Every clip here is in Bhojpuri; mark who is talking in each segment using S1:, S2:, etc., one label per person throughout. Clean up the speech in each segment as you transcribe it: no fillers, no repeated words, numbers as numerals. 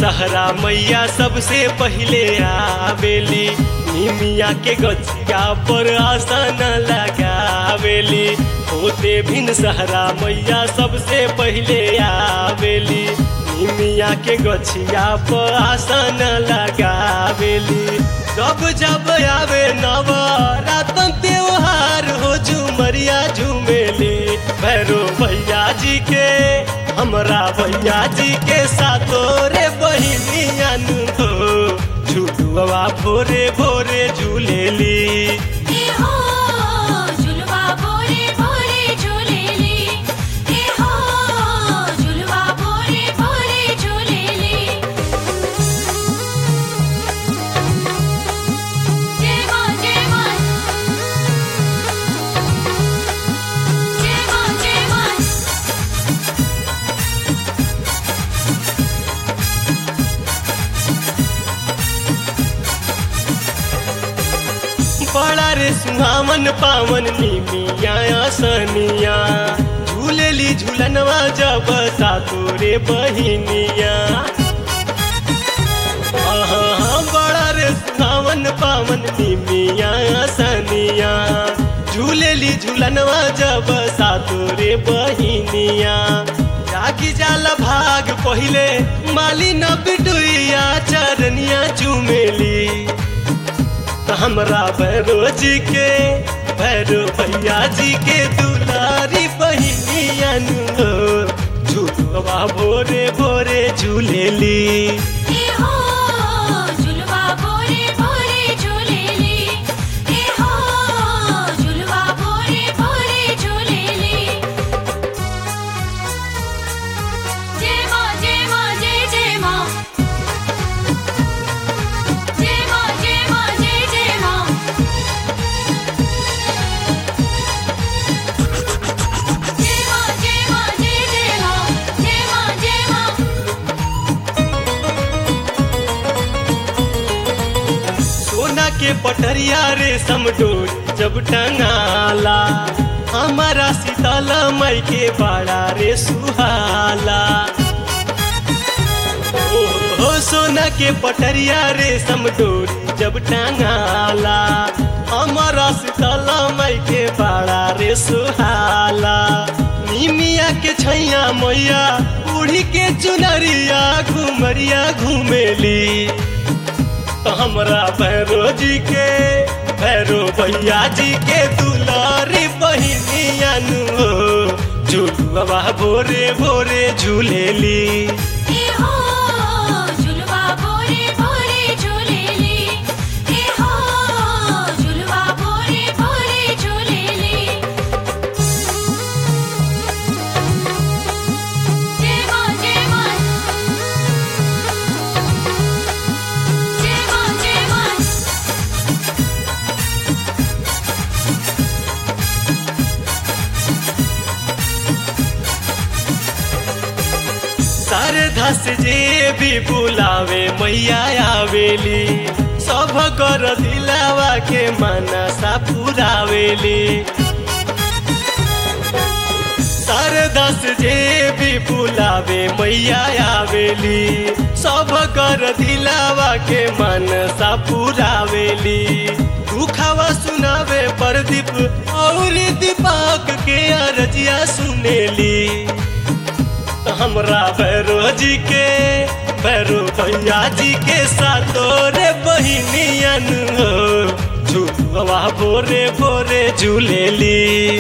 S1: सहरा मैया सबसे पहले आवेली। निमिया के गछिया पर आसन लगावेली। होते भिन सहरा मैया सबसे पहले आवेली। निमिया के गछिया पर आसन लगावेली। जब जब आवे नवरातन त्योहार हो झुमरिया झूमेली। भैरो भैया जी के हमरा भैया जी के साथो रे बहिनिया हो झुलुआ भोरे भोरे झूलेली। बड़ा रे सुहावन पावन निमिया सनिया झूलेली झूलनवा जब सातो रे बहिनिया। बड़ा रे सुहावन पावन निमिया सनिया झूलेली झूलनवा जब सातो रे बहिनिया। जागी जाला भाग पहिले माली न बिटुइया चरनिया चुमेली। हमरा भैरो जी के भैरो भैया जी के दुलारी बहिनिया झुलुआ भोरे भोरे झूलेली। के पटरिया रेशम डोरी जब टंगाला हमारा शीतला माई के बड़ा रे सुहाला। ओ सोना के पटरिया रेशम डोरी जब टंगाला हमारा शीतला माई के बड़ा रे सुहाला। निमिया के छैया मैया उड़ी के चुनरिया घुमरिया घूमेली। हमरा भैरो जी के भैरो भैया जी के दुलारी बहिनिया झुलुआ भोरे भोरे झूलेली। श्रद्धा से जे भी बुलावे मैया आवेली। सब कर दिलावा के मनसा पुरावेली। श्रद्धा से जे भी बुलावे मैया आवेली। सब कर दिलावा के मनसा पुरावेली। दुखावा सुनावे प्रदीप और दीपक के अर्जिया सुनेली। हमरा भैरो जी के भैरो भैया जी के साथो रे बहिनिया झुलुआ भोरे भोरे झूलेली।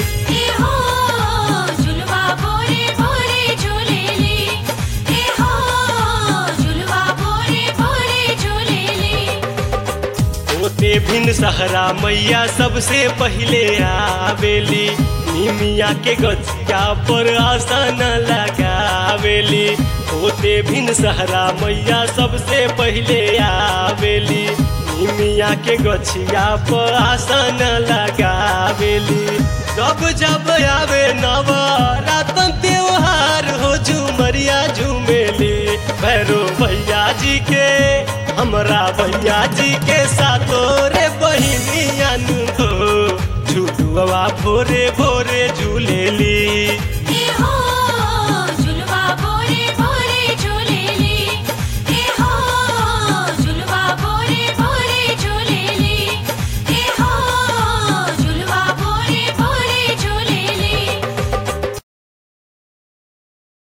S1: होते भिन सहरा मैया सबसे पहले आवेली। निमिया के गछिया पर आसन लगावेली। होते भिन सहरा मैया सबसे पहले आवेली। निमिया के गछिया पर आसन लगावेली। जब जब आवे नवरातन त्योहार हो झुमरिया झूमेली। भैरो भैया जी के हमरा भैया जी के साथो रे बहिनिया झुलुआ भोरे भोरे झूलेली।